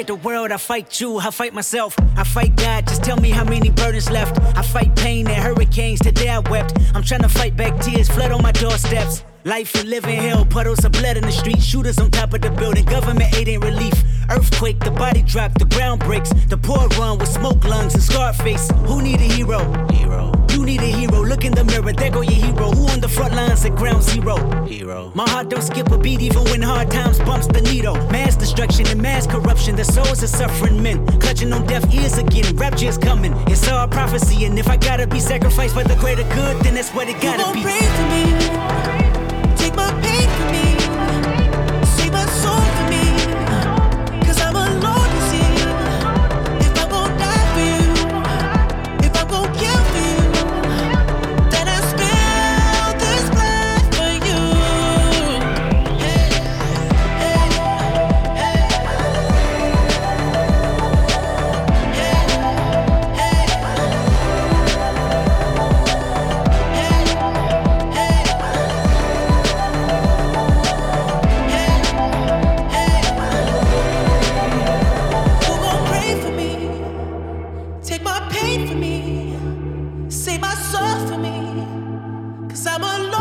fight the world, I fight you, I fight myself. I fight God, just tell me how many burdens left. I fight pain and hurricanes, today I wept. I'm trying to fight back tears, flood on my doorsteps. Life and living hell, puddles of blood in the street. Shooters on top of the building, government aid ain't relief. Earthquake, the body drop, the ground breaks. The poor run with smoke lungs and scarred face. Who need a hero? You need a hero, look in the mirror, there go your hero. Who on the front lines at ground zero? My heart don't skip a beat even when hard times bumps the needle. Mass destruction and mass corruption, the souls of suffering men. Clutching on deaf ears again, rapture's coming. It's all prophecy, and if I gotta be sacrificed for the greater good, then that's what it gotta be. You gon' pray for me, take my pain for me, save my soul for me, 'cause I'm alone to see. If I'm gon' die for you, if I'm gon' kill for you, then I spill this blood for you. Hey, hey, hey, who gon' pray for me? Take my pain for me, save my soul for me, 'cause I'm alone.